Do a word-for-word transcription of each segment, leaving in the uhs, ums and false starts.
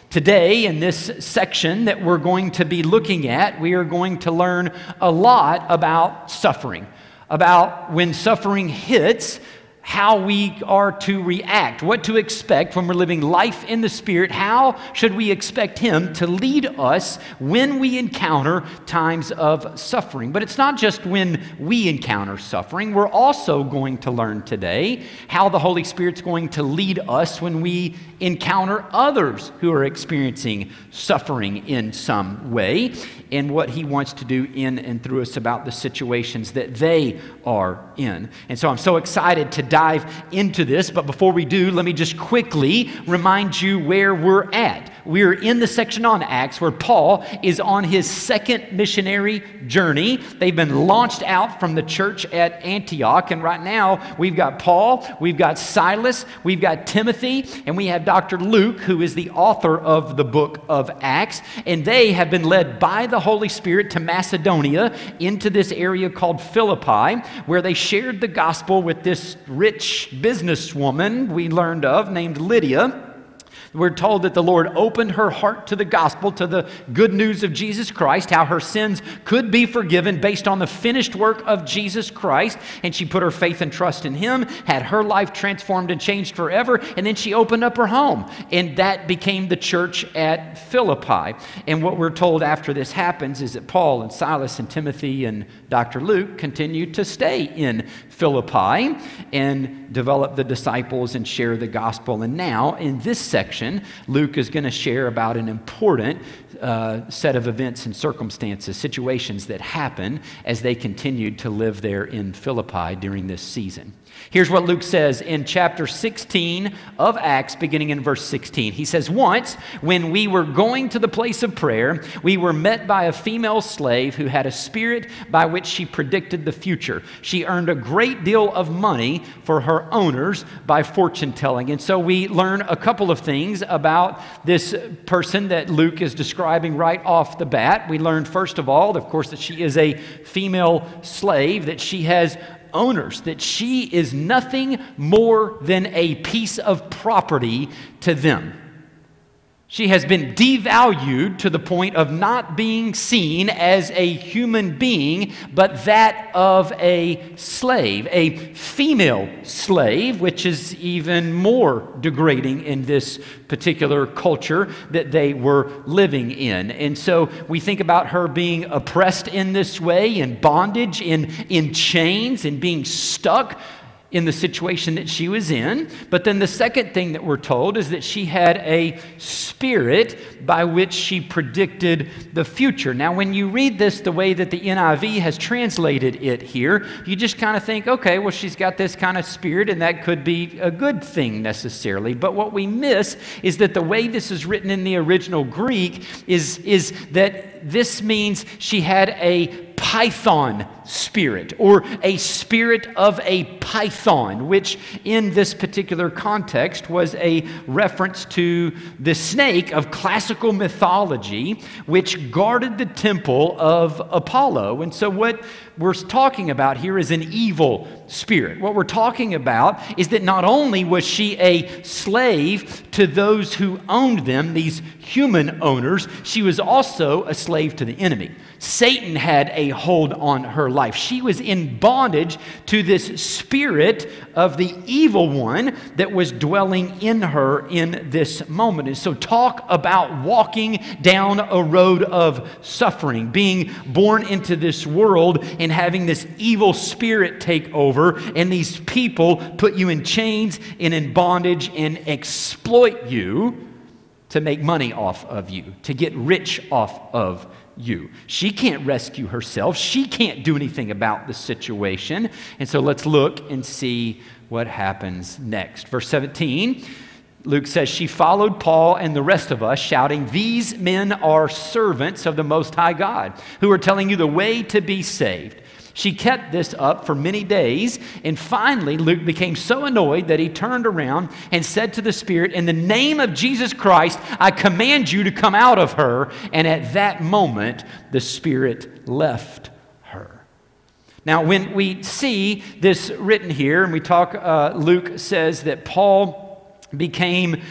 Today, in this section that we're going to be looking at, we are going to learn a lot about suffering, about when suffering hits, how we are to react, what to expect when we're living life in the Spirit. How should we expect Him to lead us when we encounter times of suffering? But it's not just when we encounter suffering. We're also going to learn today how the Holy Spirit's going to lead us when we encounter others who are experiencing suffering in some way, and what He wants to do in and through us about the situations that they are in. And so I'm so excited to dive into this, but before we do, let me just quickly remind you where we're at. We're in the section on Acts where Paul is on his second missionary journey. They've been launched out from the church at Antioch, and right now we've got Paul, we've got Silas, we've got Timothy, and we have Doctor Luke, who is the author of the book of Acts, and they have been led by the Holy Spirit to Macedonia, into this area called Philippi, where they shared the gospel with this rich businesswoman we learned of named Lydia. We're told that the Lord opened her heart to the gospel, to the good news of Jesus Christ, how her sins could be forgiven based on the finished work of Jesus Christ. And she put her faith and trust in Him, had her life transformed and changed forever. And then she opened up her home, and that became the church at Philippi. And what we're told after this happens is that Paul and Silas and Timothy and Doctor Luke continued to stay in Philippi and develop the disciples and share the gospel. And now, in this section, Luke is going to share about an important uh, set of events and circumstances, situations that happen as they continued to live there in Philippi during this season. Here's what Luke says in chapter sixteen of Acts, beginning in verse sixteen. He says, "Once, when we were going to the place of prayer, we were met by a female slave who had a spirit by which she predicted the future. She earned a great deal of money for her owners by fortune telling." And so we learn a couple of things about this person that Luke is describing right off the bat. We learn, first of all, of course, that she is a female slave, that she has owners, that she is nothing more than a piece of property to them. She has been devalued to the point of not being seen as a human being, but that of a slave, a female slave, which is even more degrading in this particular culture that they were living in. And so we think about her being oppressed in this way, in bondage, in, in chains, and being stuck in the situation that she was in. But then the second thing that we're told is that she had a spirit by which she predicted the future. Now, when you read this the way that the N I V has translated it here, you just kind of think, okay, well, she's got this kind of spirit, and that could be a good thing necessarily. But what we miss is that the way this is written in the original Greek is, is that this means she had a python spirit, or a spirit of a python, which in this particular context was a reference to the snake of classical mythology, which guarded the temple of Apollo. And so what we're talking about here is an evil spirit. What we're talking about is that not only was she a slave to those who owned them, these human owners, she was also a slave to the enemy. Satan had a hold on her life. She was in bondage to this spirit of the evil one that was dwelling in her in this moment. And so talk about walking down a road of suffering, being born into this world and having this evil spirit take over, and these people put you in chains and in bondage and exploit you to make money off of you, to get rich off of you. She can't rescue herself. She can't do anything about the situation. And so let's look and see what happens next. Verse seventeen, Luke says, "She followed Paul and the rest of us, shouting, 'These men are servants of the Most High God, who are telling you the way to be saved.' She kept this up for many days, and finally Luke became so annoyed that he turned around and said to the spirit, 'In the name of Jesus Christ, I command you to come out of her.' And at that moment, the spirit left her." Now, when we see this written here, and we talk, uh, Luke says that Paul became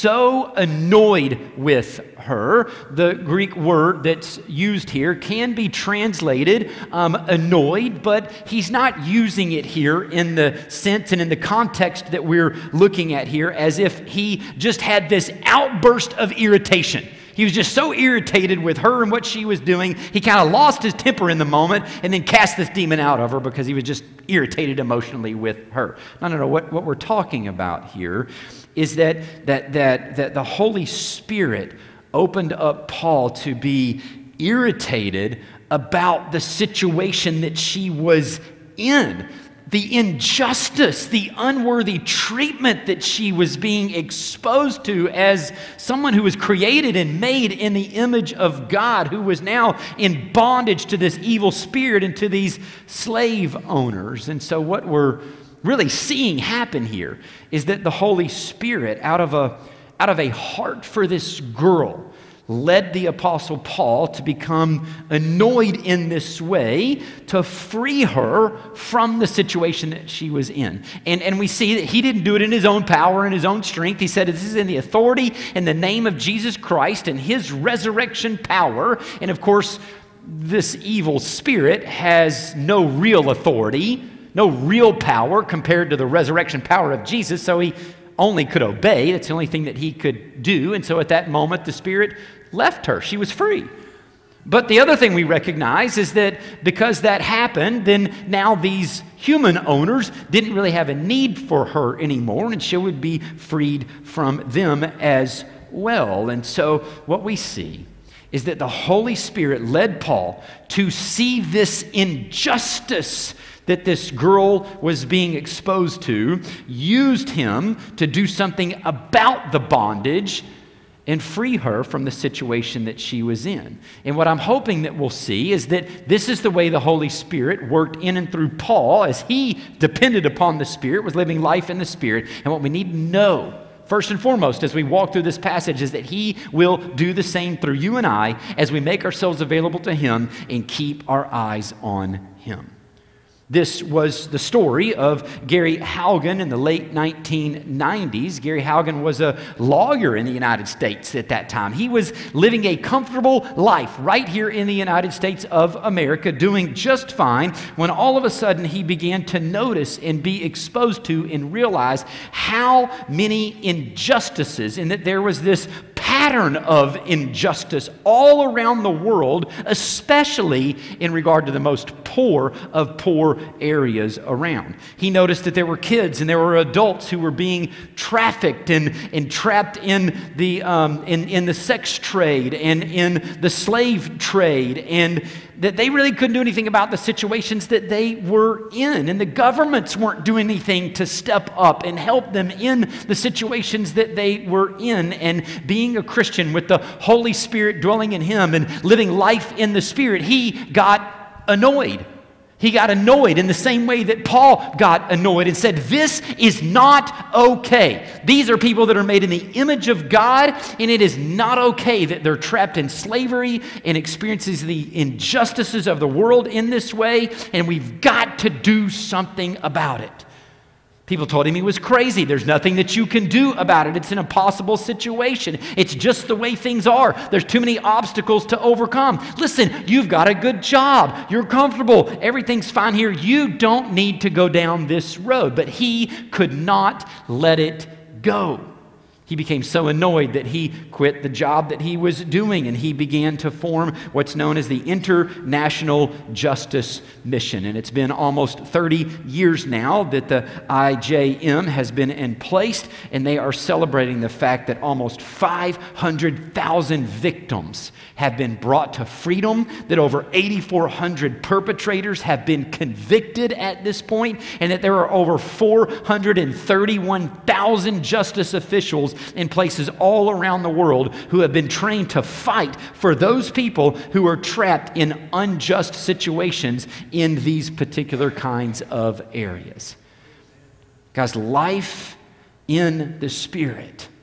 so annoyed with her. The Greek word that's used here can be translated um, annoyed, but he's not using it here in the sense and in the context that we're looking at here as if he just had this outburst of irritation. He was just so irritated with her and what she was doing, he kind of lost his temper in the moment and then cast this demon out of her because he was just irritated emotionally with her. No, no, no. What, what we're talking about here is that, that, that, that the Holy Spirit opened up Paul to be irritated about the situation that she was in. The injustice, the unworthy treatment that she was being exposed to as someone who was created and made in the image of God, who was now in bondage to this evil spirit and to these slave owners. And so what we're really seeing happen here is that the Holy Spirit, out of a, out of a heart for this girl, led the Apostle Paul to become annoyed in this way to free her from the situation that she was in. And, and we see that he didn't do it in his own power and his own strength. He said, this is in the authority and the name of Jesus Christ and his resurrection power. And of course, this evil spirit has no real authority, no real power compared to the resurrection power of Jesus. So he only could obey. That's the only thing that he could do. And so at that moment, the spirit left her. She was free. But the other thing we recognize is that because that happened, then now these human owners didn't really have a need for her anymore, and she would be freed from them as well. And so what we see is that the Holy Spirit led Paul to see this injustice that this girl was being exposed to, used him to do something about the bondage and free her from the situation that she was in. And what I'm hoping that we'll see is that this is the way the Holy Spirit worked in and through Paul as he depended upon the Spirit, was living life in the Spirit. And what we need to know, first and foremost, as we walk through this passage, is that he will do the same through you and I as we make ourselves available to him and keep our eyes on him. This was the story of Gary Haugen in the late nineteen nineties. Gary Haugen was a lawyer in the United States at that time. He was living a comfortable life right here in the United States of America, doing just fine, when all of a sudden he began to notice and be exposed to and realize how many injustices, and that there was this pattern of injustice all around the world, especially in regard to the most poor of poor areas around. He noticed that there were kids and there were adults who were being trafficked and, and trapped in the, um, in, in the sex trade and in the slave trade, and that they really couldn't do anything about the situations that they were in. And the governments weren't doing anything to step up and help them in the situations that they were in. And being a Christian with the Holy Spirit dwelling in him and living life in the Spirit, he got annoyed. He got annoyed in the same way that Paul got annoyed and said, this is not okay. These are people that are made in the image of God, and it is not okay that they're trapped in slavery and experiences the injustices of the world in this way, and we've got to do something about it. People told him he was crazy. There's nothing that you can do about it. It's an impossible situation. It's just the way things are. There's too many obstacles to overcome. Listen, you've got a good job. You're comfortable. Everything's fine here. You don't need to go down this road. But he could not let it go. He became so annoyed that he quit the job that he was doing, and he began to form what's known as the International Justice Mission. And it's been almost thirty years now that the I J M has been in place, and they are celebrating the fact that almost five hundred thousand victims have been brought to freedom, that over eight thousand four hundred perpetrators have been convicted at this point, and that there are over four hundred thirty-one thousand justice officials in places all around the world who have been trained to fight for those people who are trapped in unjust situations in these particular kinds of areas. Guys, life in the Spirit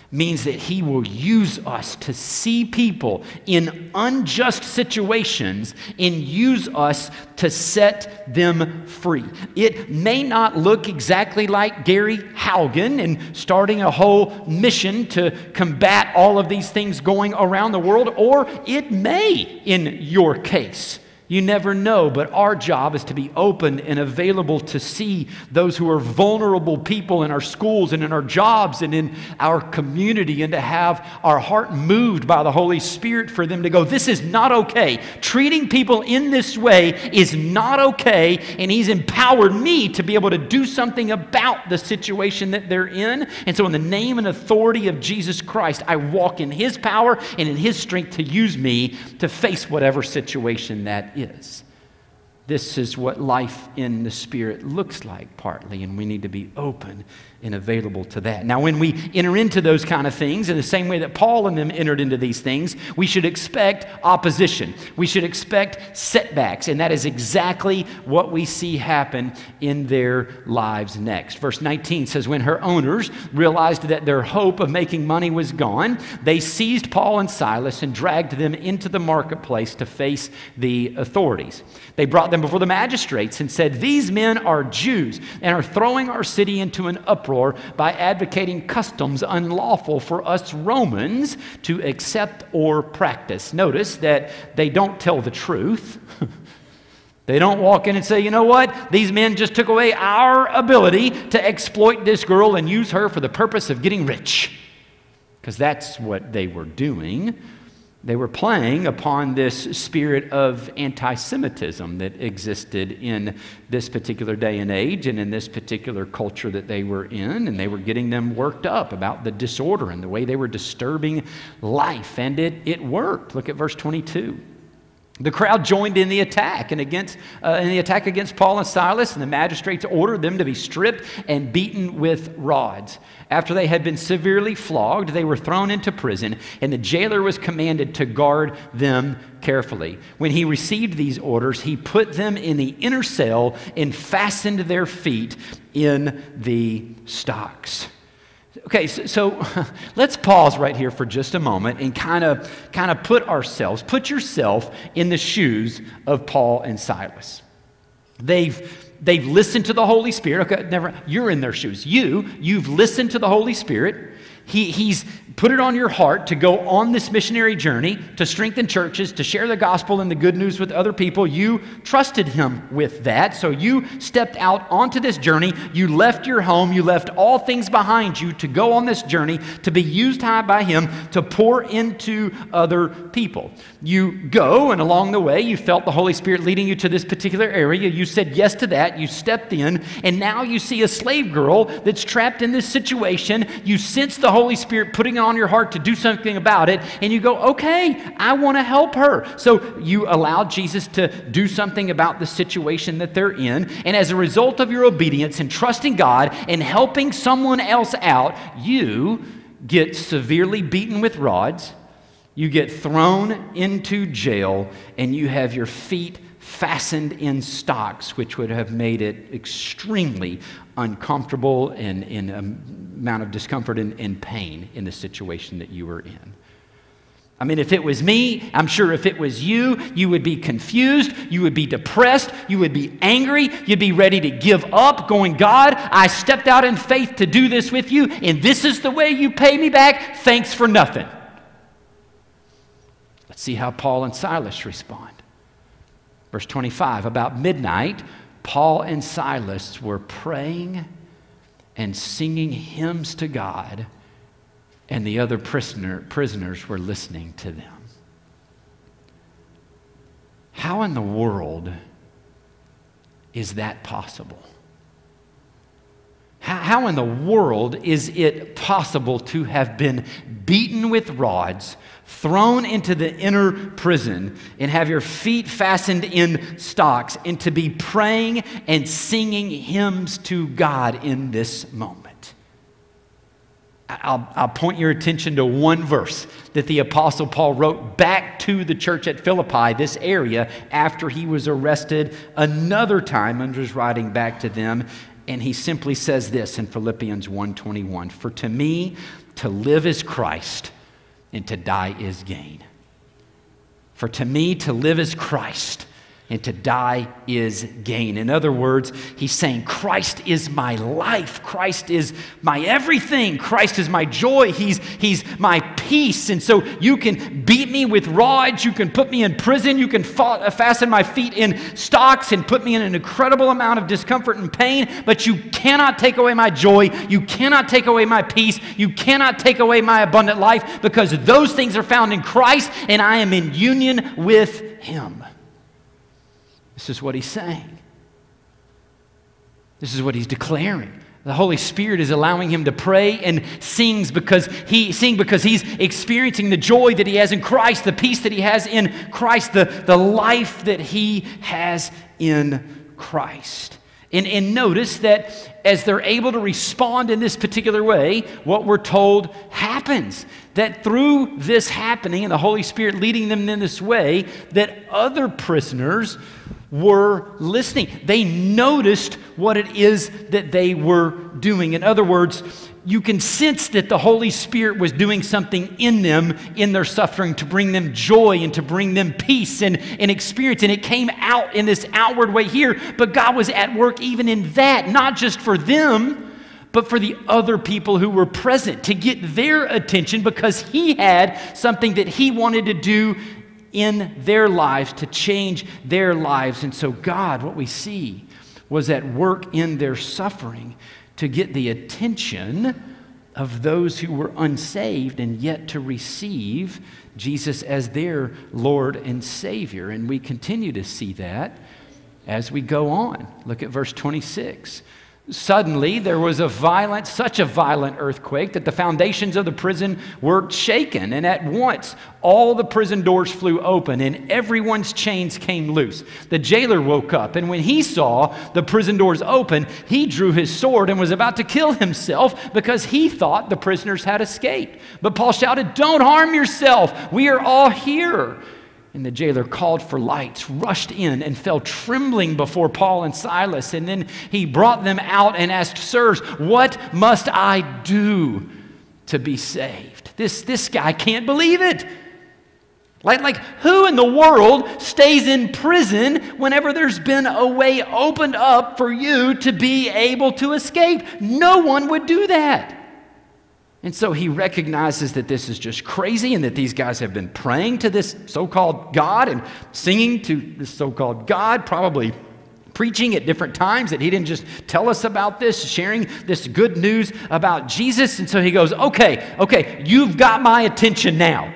means that he will use us to see people in unjust situations and use us to set them free. It may not look exactly like Gary Haugen and starting a whole mission to combat all of these things going around the world, or it may in your case. You never know, but our job is to be open and available to see those who are vulnerable people in our schools and in our jobs and in our community, and to have our heart moved by the Holy Spirit for them to go, this is not okay. Treating people in this way is not okay, and He's empowered me to be able to do something about the situation that they're in. And so in the name and authority of Jesus Christ, I walk in His power and in His strength to use me to face whatever situation that is. This is what life in the Spirit looks like partly, and we need to be open and available to that. Now, when we enter into those kind of things, in the same way that Paul and them entered into these things, we should expect opposition. We should expect setbacks, and that is exactly what we see happen in their lives next. Verse nineteen says, when her owners realized that their hope of making money was gone, they seized Paul and Silas and dragged them into the marketplace to face the authorities. They brought them before the magistrates and said, these men are Jews and are throwing our city into an uproar by advocating customs unlawful for us Romans to accept or practice. Notice that they don't tell the truth. They don't walk in and say, you know what? These men just took away our ability to exploit this girl and use her for the purpose of getting rich. Because that's what they were doing. They were playing upon this spirit of anti-Semitism that existed in this particular day and age and in this particular culture that they were in, and they were getting them worked up about the disorder and the way they were disturbing life, and it, it worked. Look at verse twenty-two. The crowd joined in the attack and against uh, in the attack against Paul and Silas, and the magistrates ordered them to be stripped and beaten with rods. After they had been severely flogged, they were thrown into prison, and the jailer was commanded to guard them carefully. When he received these orders, he put them in the inner cell and fastened their feet in the stocks. Okay, so, so let's pause right here for just a moment and kind of kind of put ourselves, put yourself in the shoes of Paul and Silas. They've they've listened to the Holy Spirit. Okay, never. You're in their shoes. You you've listened to the Holy Spirit. He he's put it on your heart to go on this missionary journey, to strengthen churches, to share the gospel and the good news with other people. You trusted Him with that, so you stepped out onto this journey. You left your home. You left all things behind you to go on this journey, to be used high by Him, to pour into other people. You go, and along the way, you felt the Holy Spirit leading you to this particular area. You said yes to that. You stepped in, and now you see a slave girl that's trapped in this situation. You sense the Holy Spirit putting on your heart to do something about it, and you go, okay, I want to help her. So you allow Jesus to do something about the situation that they're in, and as a result of your obedience and trusting God and helping someone else out, you get severely beaten with rods, you get thrown into jail, and you have your feet fastened in stocks, which would have made it extremely uncomfortable and in an amount of discomfort and, and pain in the situation that you were in. I mean, if it was me, I'm sure if it was you, you would be confused, you would be depressed, you would be angry, you'd be ready to give up, going, God, I stepped out in faith to do this with you, and this is the way you pay me back? Thanks for nothing. Let's see how Paul and Silas respond. Verse twenty-five, about midnight, Paul and Silas were praying and singing hymns to God, and the other prisoner, prisoners were listening to them. How in the world is that possible? How, how in the world is it possible to have been beaten with rods, thrown into the inner prison, and have your feet fastened in stocks, and to be praying and singing hymns to God in this moment? I'll, I'll point your attention to one verse that the Apostle Paul wrote back to the church at Philippi, this area, after he was arrested another time and was writing back to them. And he simply says this in Philippians one twenty-one, "For to me, to live is Christ, and to die is gain. For to me, to live is Christ, and to die is gain. In other words, he's saying, Christ is my life. Christ is my everything. Christ is my joy. He's, he's my peace. And so you can beat me with rods. You can put me in prison. You can fa- fasten my feet in stocks and put me in an incredible amount of discomfort and pain. But you cannot take away my joy. You cannot take away my peace. You cannot take away my abundant life, because those things are found in Christ, and I am in union with him. This is what he's saying. This is what he's declaring. The Holy Spirit is allowing him to pray and sings because he sing because he's experiencing the joy that he has in Christ, the peace that he has in Christ, the, the life that he has in Christ. And, and notice that as they're able to respond in this particular way, what we're told happens. That through this happening and the Holy Spirit leading them in this way, that other prisoners were listening. They noticed what it is that they were doing. In other words, you can sense that the Holy Spirit was doing something in them, in their suffering, to bring them joy and to bring them peace and, and experience. And it came out in this outward way here, but God was at work even in that, not just for them, but for the other people who were present, to get their attention, because he had something that he wanted to do in their lives, to change their lives. And so God, what we see, was at work in their suffering to get the attention of those who were unsaved and yet to receive Jesus as their Lord and Savior. And we continue to see that as we go on. Look at verse twenty-six. Suddenly, there was a violent, such a violent earthquake that the foundations of the prison were shaken. And at once, all the prison doors flew open and everyone's chains came loose. The jailer woke up, and when he saw the prison doors open, he drew his sword and was about to kill himself because he thought the prisoners had escaped. But Paul shouted, "Don't harm yourself. We are all here." And the jailer called for lights, rushed in, and fell trembling before Paul and Silas. And then he brought them out and asked, "Sirs, what must I do to be saved?" This, this guy can't believe it. Like, like, who in the world stays in prison whenever there's been a way opened up for you to be able to escape? No one would do that. And so he recognizes that this is just crazy and that these guys have been praying to this so-called God and singing to this so-called God, probably preaching at different times, that he didn't just tell us about this, sharing this good news about Jesus. And so he goes, okay, okay, you've got my attention now.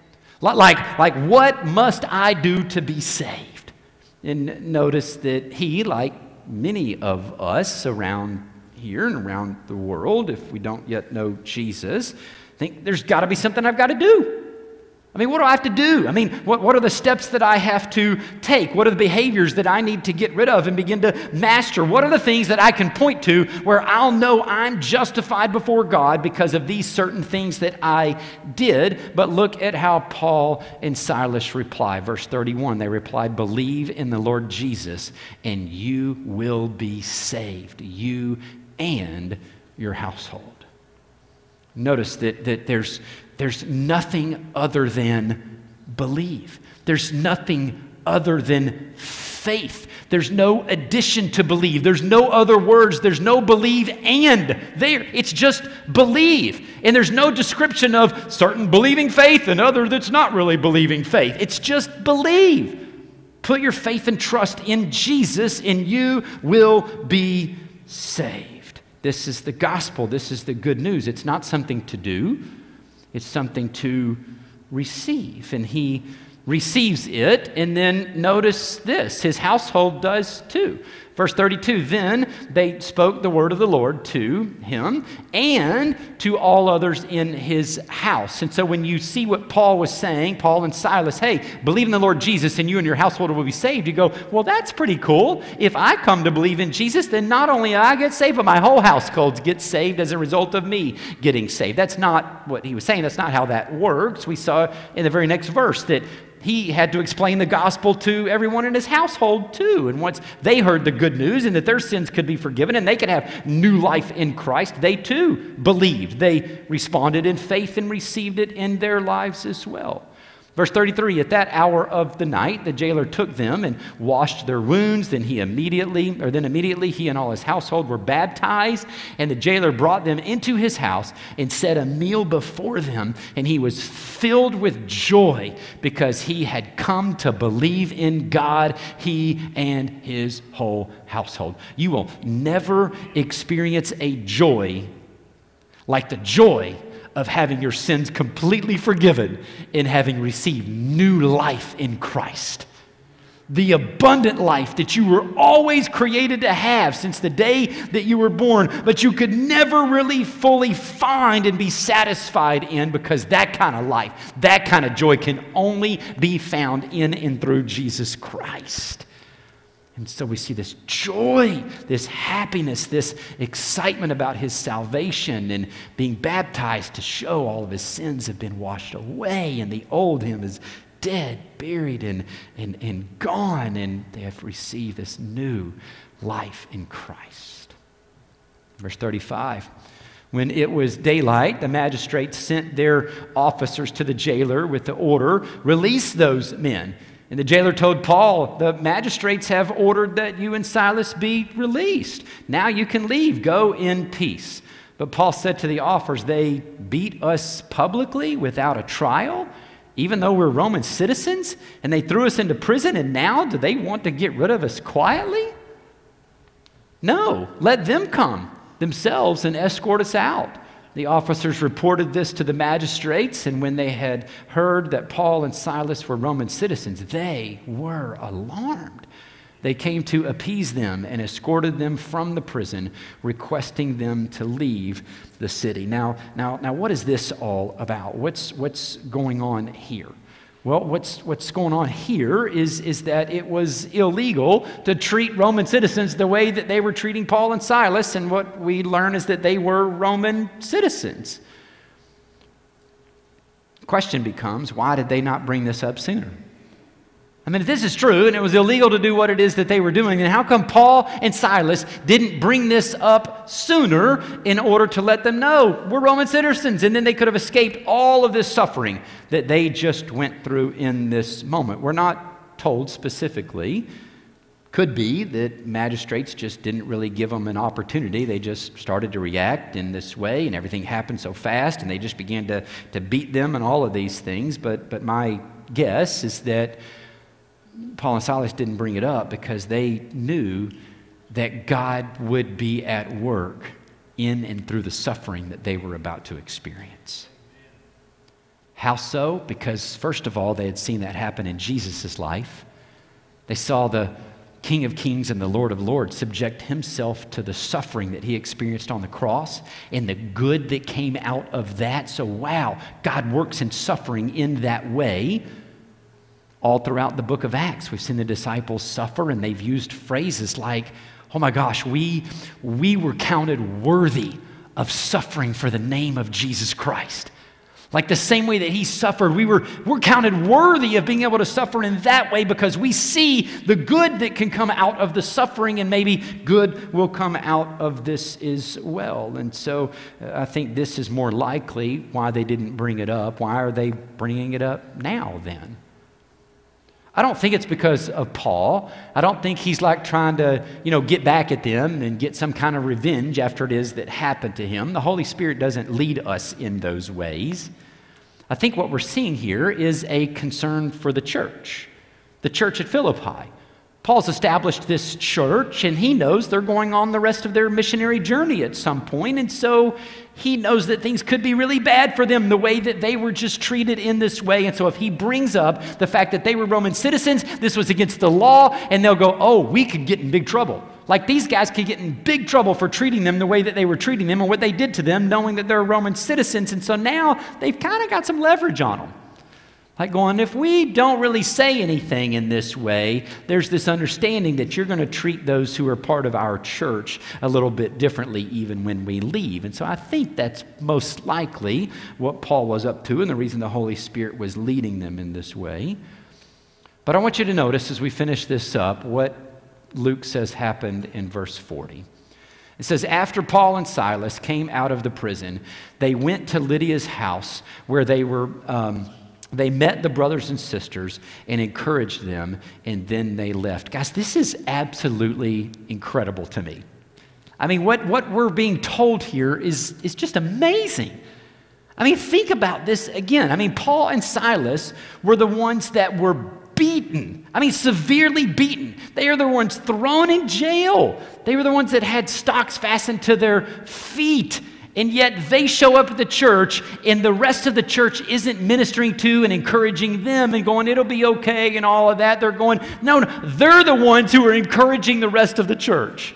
Like, like, what must I do to be saved? And notice that he, like many of us around here and around the world, if we don't yet know Jesus, think there's got to be something I've got to do. I mean, what do I have to do? I mean, what, what are the steps that I have to take? What are the behaviors that I need to get rid of and begin to master? What are the things that I can point to where I'll know I'm justified before God because of these certain things that I did? But look at how Paul and Silas reply. Verse thirty-one, they replied, "Believe in the Lord Jesus and you will be saved, you and your household." Notice that, that there's, there's nothing other than believe. There's nothing other than faith. There's no addition to believe. There's no other words. There's no believe and there. It's just believe. And there's no description of certain believing faith and other that's not really believing faith. It's just believe. Put your faith and trust in Jesus and you will be saved. This is the gospel. This is the good news. It's not something to do. It's something to receive. And he receives it. And then notice this. His household does too. Verse thirty-two, then they spoke the word of the Lord to him and to all others in his house. And so when you see what Paul was saying, Paul and Silas, hey, believe in the Lord Jesus and you and your household will be saved. You go, well, that's pretty cool. If I come to believe in Jesus, then not only I get saved, but my whole household gets saved as a result of me getting saved. That's not what he was saying. That's not how that works. We saw in the very next verse that he had to explain the gospel to everyone in his household too. And once they heard the good good news and that their sins could be forgiven and they could have new life in Christ, they too believed. They responded in faith and received it in their lives as well. Verse thirty-three, at that hour of the night, the jailer took them and washed their wounds. Then he immediately, or then immediately he and all his household were baptized. And the jailer brought them into his house and set a meal before them. And he was filled with joy because he had come to believe in God, he and his whole household. You will never experience a joy like the joy of having your sins completely forgiven and having received new life in Christ. The abundant life that you were always created to have since the day that you were born, but you could never really fully find and be satisfied in, because that kind of life, that kind of joy can only be found in and through Jesus Christ. And so we see this joy, this happiness, this excitement about his salvation and being baptized to show all of his sins have been washed away and the old him is dead, buried, and, and, and gone, and they have received this new life in Christ. Verse thirty-five, when it was daylight, the magistrates sent their officers to the jailer with the order, release those men. And the jailer told Paul, the magistrates have ordered that you and Silas be released. Now you can leave. Go in peace. But Paul said to the officers, they beat us publicly without a trial, even though we're Roman citizens, and they threw us into prison, and now do they want to get rid of us quietly? No, let them come themselves and escort us out. The officers reported this to the magistrates, and when they had heard that Paul and Silas were Roman citizens, they were alarmed. They came to appease them and escorted them from the prison, requesting them to leave the city. Now, now, now, what is this all about? What's what's going on here? Well, what's what's going on here is, is that it was illegal to treat Roman citizens the way that they were treating Paul and Silas, and what we learn is that they were Roman citizens. The question becomes, why did they not bring this up sooner? I mean, if this is true and it was illegal to do what it is that they were doing, then how come Paul and Silas didn't bring this up sooner in order to let them know we're Roman citizens, and then they could have escaped all of this suffering that they just went through in this moment? We're not told specifically. Could be that magistrates just didn't really give them an opportunity. They just started to react in this way, and everything happened so fast, and they just began to, to beat them and all of these things. But, but my guess is that Paul and Silas didn't bring it up because they knew that God would be at work in and through the suffering that they were about to experience. How so? Because first of all, they had seen that happen in Jesus' life. They saw the King of Kings and the Lord of Lords subject himself to the suffering that he experienced on the cross and the good that came out of that. So wow, God works in suffering in that way. All throughout the book of Acts, we've seen the disciples suffer, and they've used phrases like, oh my gosh, we, we were counted worthy of suffering for the name of Jesus Christ. Like the same way that he suffered, we were, we're counted worthy of being able to suffer in that way because we see the good that can come out of the suffering, and maybe good will come out of this as well. And so uh, I think this is more likely why they didn't bring it up. Why are they bringing it up now then? I don't think it's because of Paul. I don't think he's like trying to, you know, get back at them and get some kind of revenge after it is that happened to him. The Holy Spirit doesn't lead us in those ways. I think what we're seeing here is a concern for the church, the church at Philippi. Paul's established this church, and he knows they're going on the rest of their missionary journey at some point, and so he knows that things could be really bad for them the way that they were just treated in this way. And so if he brings up the fact that they were Roman citizens, this was against the law, and they'll go, oh, we could get in big trouble. Like these guys could get in big trouble for treating them the way that they were treating them and what they did to them, knowing that they're Roman citizens. And so now they've kind of got some leverage on them. Like going, if we don't really say anything in this way, there's this understanding that you're going to treat those who are part of our church a little bit differently even when we leave. And so I think that's most likely what Paul was up to and the reason the Holy Spirit was leading them in this way. But I want you to notice as we finish this up what Luke says happened in verse forty. It says, after Paul and Silas came out of the prison, they went to Lydia's house where they were, um, they met the brothers and sisters and encouraged them, and then they left. Guys, this is absolutely incredible to me. I mean, what, what we're being told here is, is just amazing. I mean, think about this again. I mean, Paul and Silas were the ones that were beaten. I mean, severely beaten. They are the ones thrown in jail. They were the ones that had stocks fastened to their feet. And yet they show up at the church, and the rest of the church isn't ministering to and encouraging them and going, it'll be okay and all of that. They're going, no, no, they're the ones who are encouraging the rest of the church.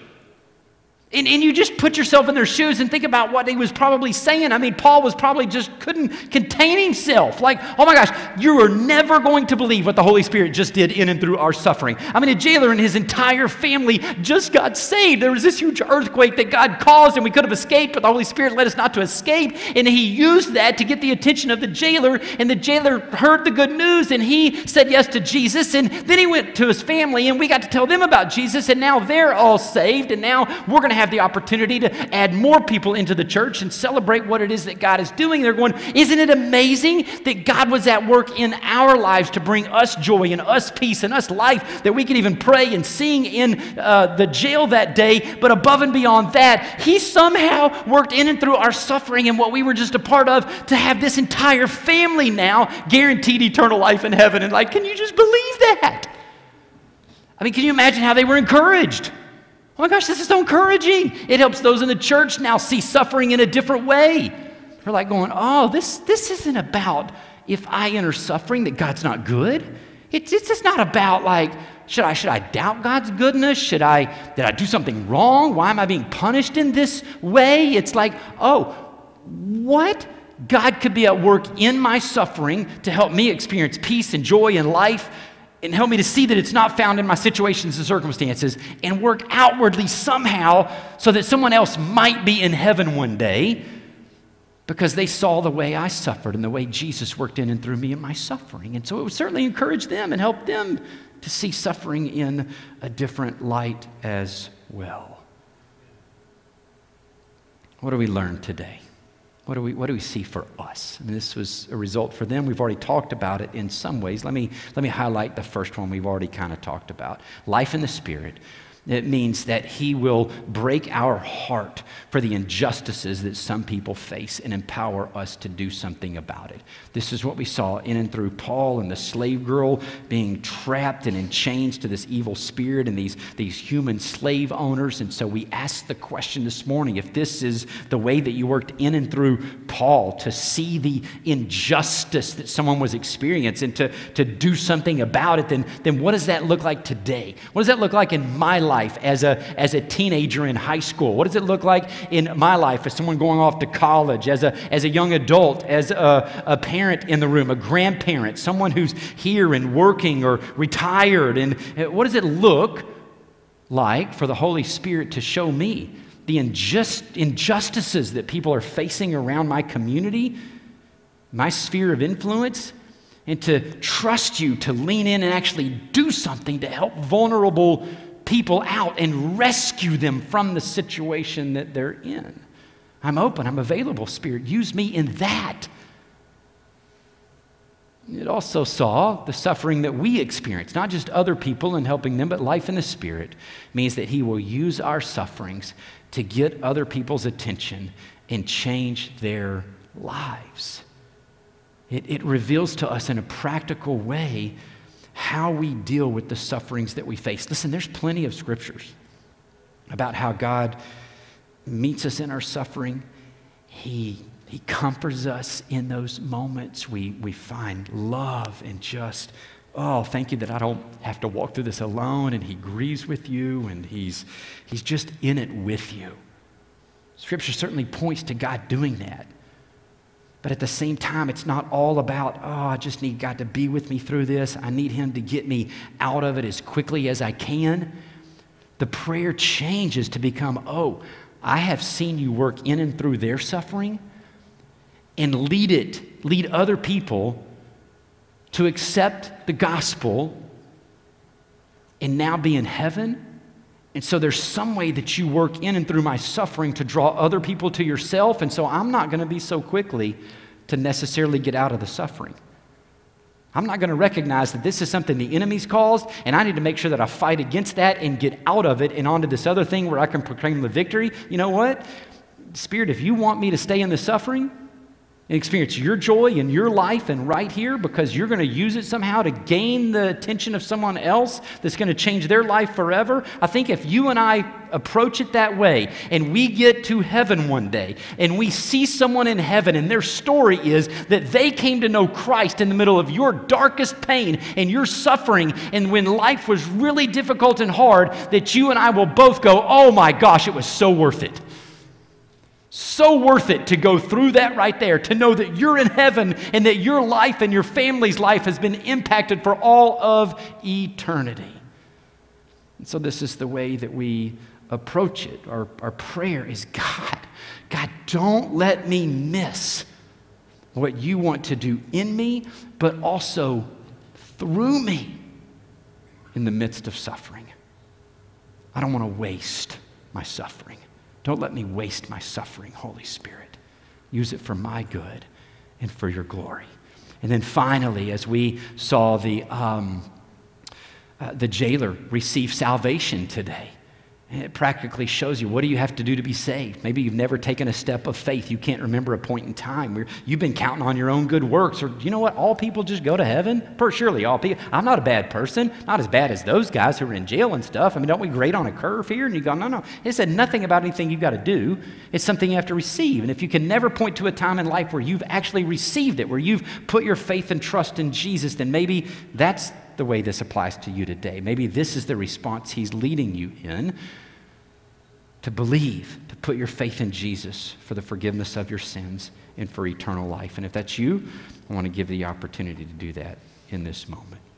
And, and you just put yourself in their shoes and think about what he was probably saying. I mean, Paul was probably just couldn't contain himself. Like, oh my gosh, you are never going to believe what the Holy Spirit just did in and through our suffering. I mean, a jailer and his entire family just got saved. There was this huge earthquake that God caused, and we could have escaped, but the Holy Spirit led us not to escape. And he used that to get the attention of the jailer, and the jailer heard the good news, and he said yes to Jesus. And then he went to his family, and we got to tell them about Jesus, and now they're all saved, and now we're going to have the opportunity to add more people into the church and celebrate what it is that God is doing. They're going, isn't it amazing that God was at work in our lives to bring us joy and us peace and us life, that we could even pray and sing in uh, the jail that day, but above and beyond that, he somehow worked in and through our suffering and what we were just a part of to have this entire family now guaranteed eternal life in heaven. And like, can you just believe that? I mean, can you imagine how they were encouraged? Oh my gosh, this is so encouraging. It helps those in the church now see suffering in a different way. They're like going, oh, this, this isn't about if I enter suffering that God's not good. It's, it's just not about like, should I, should I doubt God's goodness? Should I, did I do something wrong? Why am I being punished in this way? It's like, oh, what? God could be at work in my suffering to help me experience peace and joy in life, and help me to see that it's not found in my situations and circumstances, and work outwardly somehow so that someone else might be in heaven one day because they saw the way I suffered and the way Jesus worked in and through me in my suffering. And so it would certainly encourage them and help them to see suffering in a different light as well. What do we learn today? What do we what do we see for us? I mean, this was a result for them. We've already talked about it in some ways. Let me let me highlight the first one we've already kind of talked about. Life in the Spirit. It means that he will break our heart for the injustices that some people face and empower us to do something about it. This is what we saw in and through Paul and the slave girl being trapped and in chains to this evil spirit and these, these human slave owners. And so we asked the question this morning, if this is the way that you worked in and through Paul to see the injustice that someone was experiencing and to, to do something about it, then, then what does that look like today? What does that look like in my life? Life as a as a teenager in high school? What does it look like in my life as someone going off to college, as a as a young adult, as a, a parent in the room, a grandparent, someone who's here and working or retired? And what does it look like for the Holy Spirit to show me the injust, injustices that people are facing around my community, my sphere of influence, and to trust you to lean in and actually do something to help vulnerable people out and rescue them from the situation that they're in? I'm open, I'm available, Spirit. Use me in that. It also saw the suffering that we experience, not just other people and helping them, but life in the Spirit means that he will use our sufferings to get other people's attention and change their lives. It, it reveals to us in a practical way how we deal with the sufferings that we face. Listen, there's plenty of scriptures about how God meets us in our suffering. He, he comforts us in those moments. We, we find love and just, oh, thank you that I don't have to walk through this alone, and he grieves with you, and he's, he's just in it with you. Scripture certainly points to God doing that. But at the same time, it's not all about, oh, I just need God to be with me through this. I need him to get me out of it as quickly as I can. The prayer changes to become, oh, I have seen you work in and through their suffering and lead it, lead other people to accept the gospel and now be in heaven And so there's some way that you work in and through my suffering to draw other people to yourself. And so I'm not going to be so quickly to necessarily get out of the suffering. I'm not going to recognize that this is something the enemy's caused, and I need to make sure that I fight against that and get out of it and onto this other thing where I can proclaim the victory. You know what? Spirit, if you want me to stay in the suffering and experience your joy in your life and right here because you're going to use it somehow to gain the attention of someone else that's going to change their life forever, I think if you and I approach it that way and we get to heaven one day and we see someone in heaven and their story is that they came to know Christ in the middle of your darkest pain and your suffering and when life was really difficult and hard, that you and I will both go, oh my gosh, it was so worth it. So worth it to go through that right there, to know that you're in heaven and that your life and your family's life has been impacted for all of eternity. And so this is the way that we approach it. Our, our prayer is, God, God, don't let me miss what you want to do in me, but also through me in the midst of suffering. I don't want to waste my suffering. Don't let me waste my suffering, Holy Spirit. Use it for my good and for your glory. And then finally, as we saw the, um, uh, the jailer receive salvation today, and it practically shows you, what do you have to do to be saved? Maybe you've never taken a step of faith. You can't remember a point in time where you've been counting on your own good works. Or you know what? All people just go to heaven? Per surely all people. I'm not a bad person. Not as bad as those guys who are in jail and stuff. I mean, don't we grade on a curve here? And you go, no, no. It said nothing about anything you've got to do. It's something you have to receive. And if you can never point to a time in life where you've actually received it, where you've put your faith and trust in Jesus, then maybe that's the way this applies to you today. Maybe this is the response he's leading you in. To believe, to put your faith in Jesus for the forgiveness of your sins and for eternal life. And if that's you, I want to give you the opportunity to do that in this moment.